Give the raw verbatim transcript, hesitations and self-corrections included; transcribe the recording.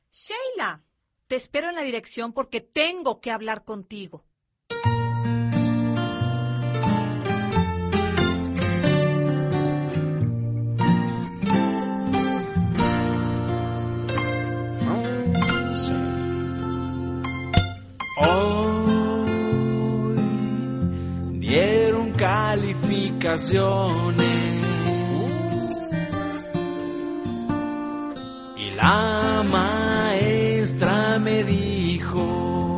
Sheila, te espero en la dirección porque tengo que hablar contigo. Hoy dieron calificaciones y la maestra me dijo: